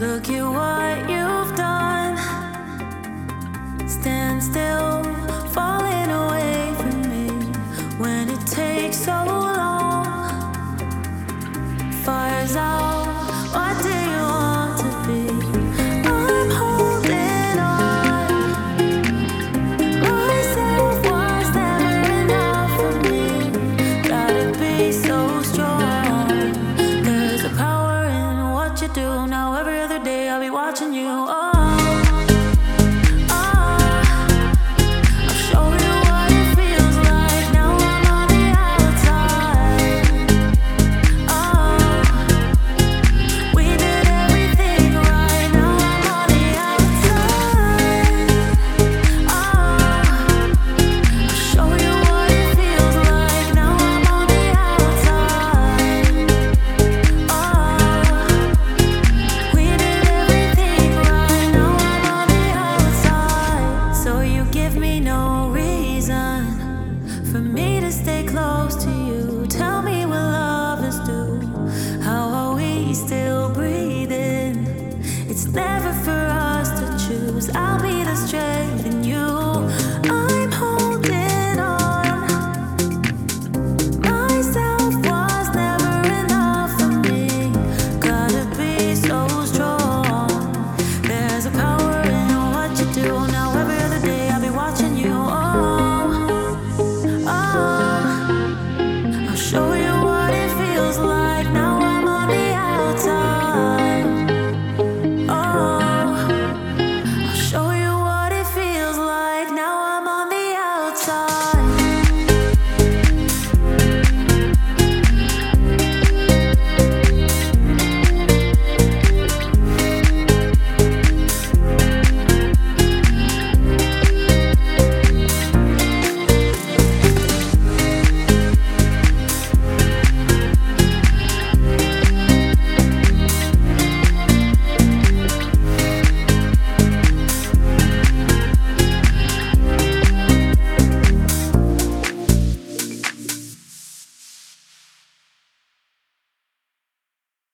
Look at what you've done. Stand still, falling away from me when it takes so long. Fire's out, what do you want to be? I'm holding on. Myself was never enough for me. Gotta be so strong. There's a power in what you do. Now every other day I'll be watching you. Oh. For me to stay close to you, tell me what lovers do. How are we still breathing? It's never for us to choose. I'll be the strength.